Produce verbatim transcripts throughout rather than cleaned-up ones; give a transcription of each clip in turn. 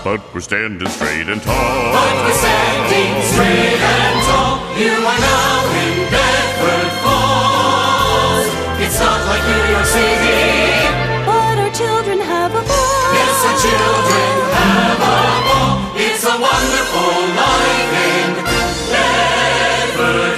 but we're standing straight and tall. But we're standing straight and tall. You are now in Bedford Falls. It's not like New York City, but our children have a ball. Yes, our children have a ball. It's a wonderful life in Bedford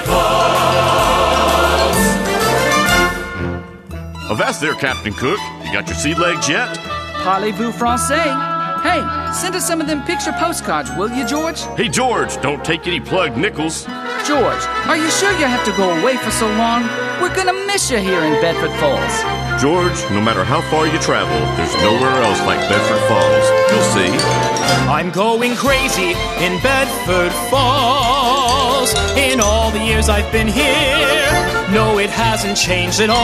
Falls. Avast there, Captain Cook. You got your sea legs yet? Parlez-vous français? Hey, send us some of them picture postcards, will you, George? Hey, George, don't take any plugged nickels. George, are you sure you have to go away for so long? We're gonna miss you here in Bedford Falls. George, no matter how far you travel, there's nowhere else like Bedford Falls. You'll see. I'm going crazy in Bedford Falls. In all the years I've been here, no, it hasn't changed at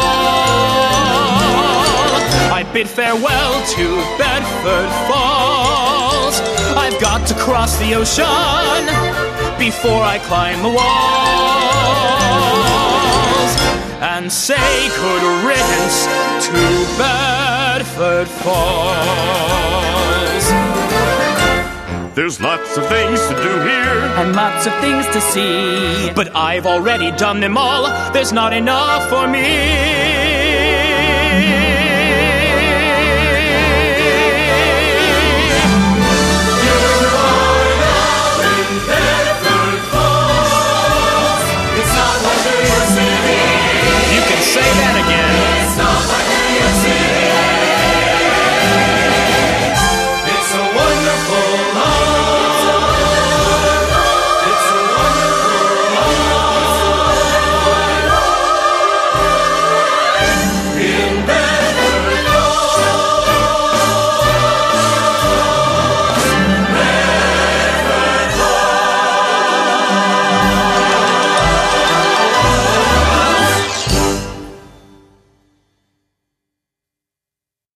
all. I bid farewell to Bedford Falls. I've got to cross the ocean before I climb the walls and say good riddance to Bedford Falls. There's lots of things to do here and lots of things to see, but I've already done them all. There's not enough for me.